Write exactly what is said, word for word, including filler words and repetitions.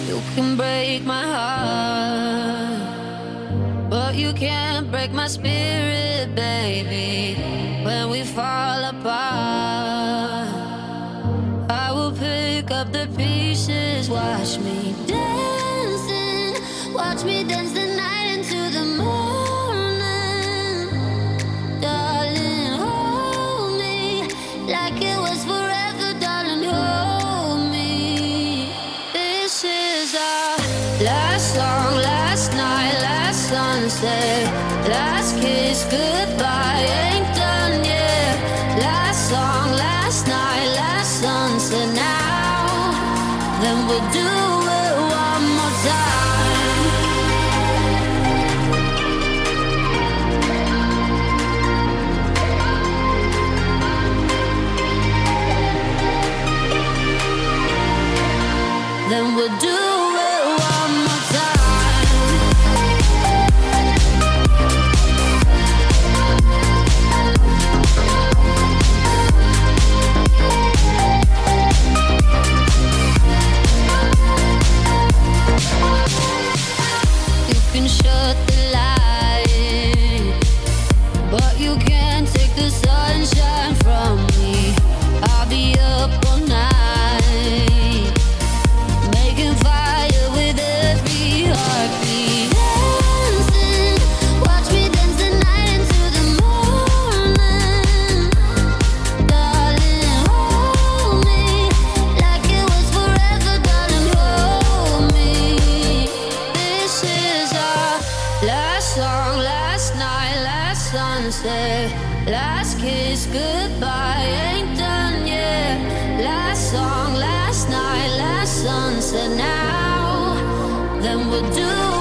You can break my heart, but you can't break my spirit, baby. When we fall apart, I will pick up the pieces. Watch me dancing, watch me dance the night into the morning. Darling, hold me like it was forever, darling, hold me. This is our last song, last night, last sunset, last kiss, goodbye, ain't done yet. Last song, last night, last sunset, now, then we'll do it one more time. Then we'll do it one more time. You can shut the light, but you can't take the sunshine from me. I'll be up all night, making fire with every heartbeat. Dancing, watch me dance the night into the morning. Darling, hold me like it was forever, darling, hold me. This is our last song, last night, last sunset, last kiss, goodbye, ain't done yet. Last song, last night, last sunset, now, then we'll do